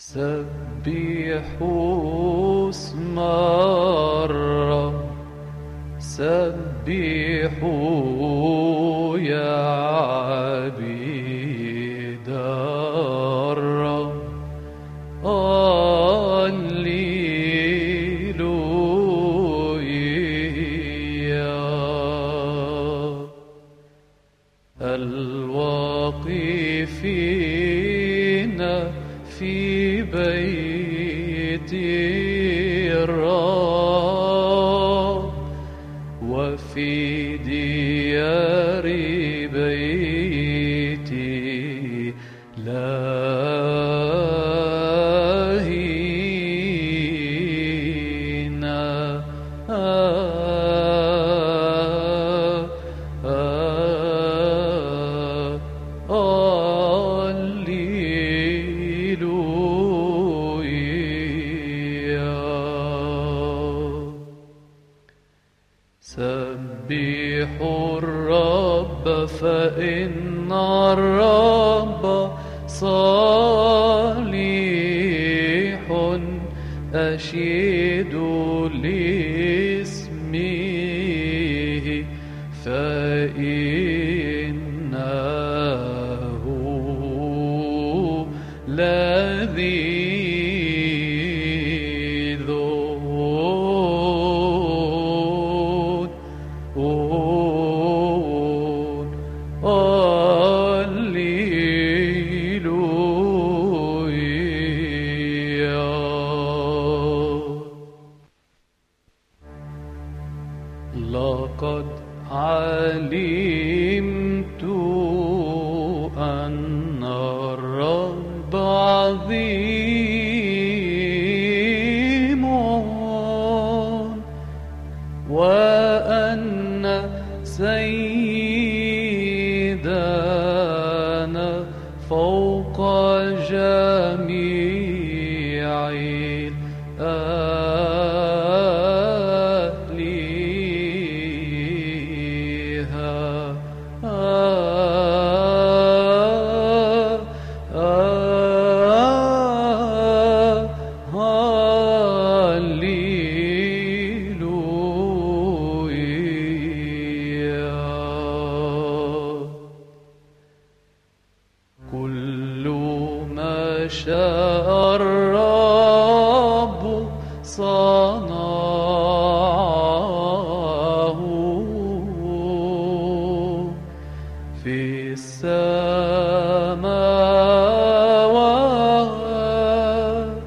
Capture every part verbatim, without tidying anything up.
سبحوا اسم الرب، سبحوا يا عبيد الرب. هللويا. الواقفين في بيت الرب وفي ديار بيتي لاهين. سبحوا الرب فإن الرب صالح، أشيدوا لاسمه فإنه لذيذ. لقد علمت أن الرب عظيم وأن سيدنا فوق جميع كل ما شاء الرب صنعه في السماوات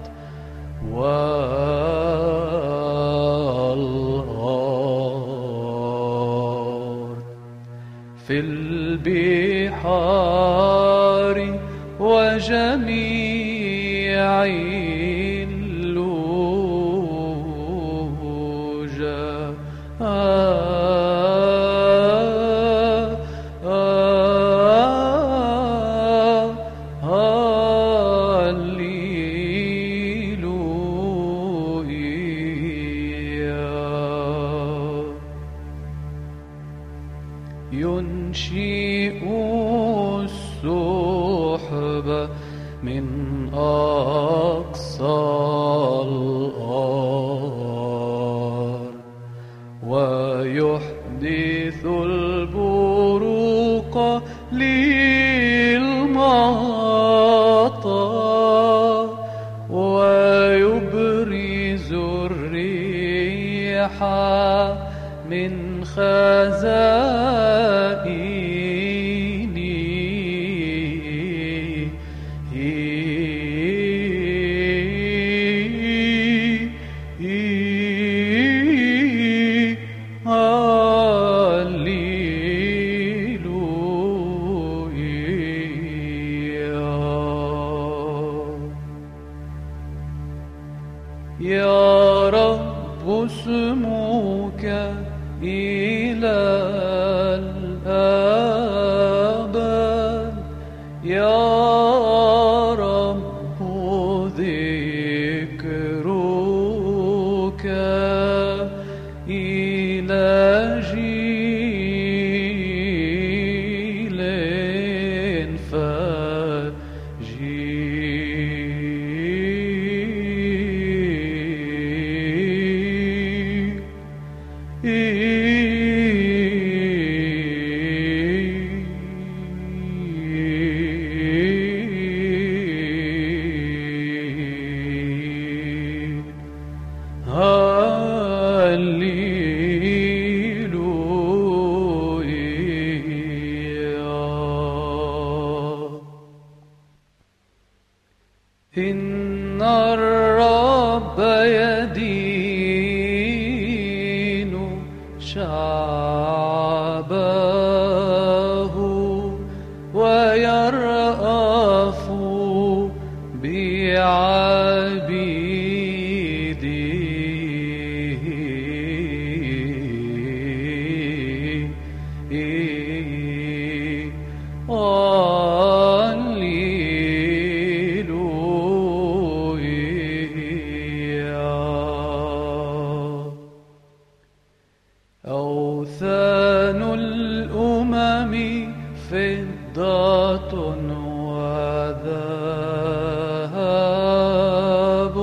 والأرض، في البحار وجميع اللجا. ينشئ السحب من أقصى الأرض ويحدث البروق للمطر ويبرز الريح من خزائنه. يا رب اسمك إلى الأبد، يا رب ذكرك إلى جيل فجيل. إن الرب يدين شعبه ويرأف أوثان الأمم فضة وذهب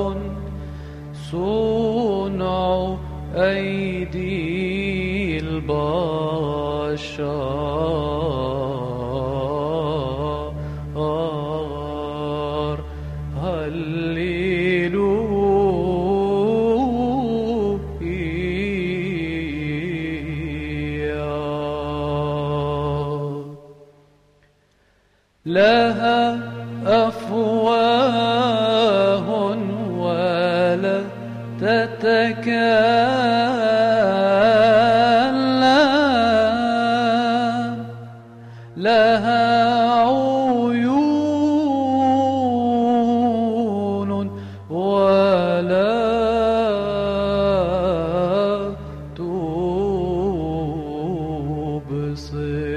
صنع أيدي البشر هللويا. لها أفواه ولا تتكلم، لها عيون ولا تبصر.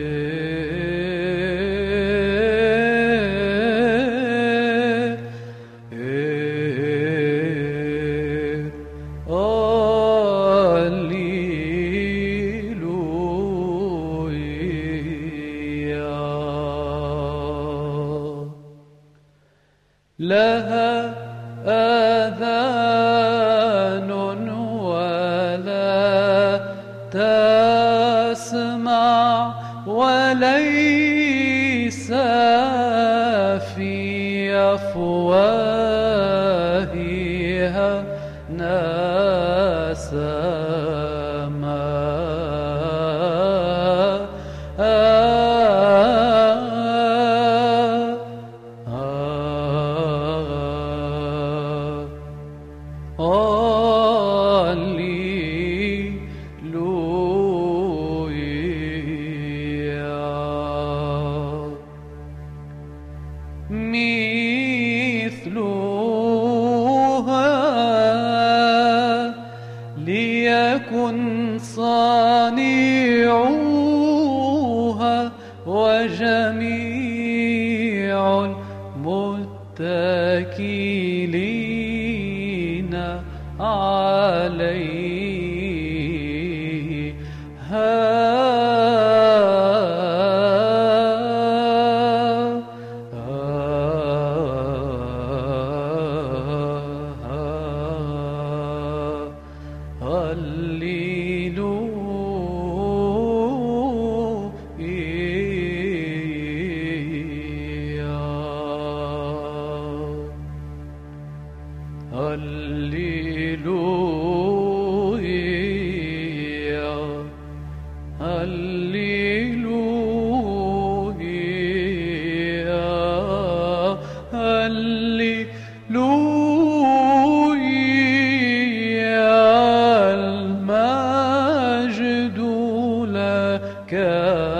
لها آذان ولا تسمع وليس في أفواهها نسمة. مثلها ليكن صانعوها وجميع المتكلين عليها. هللويا هللويا هللويا. المجد لك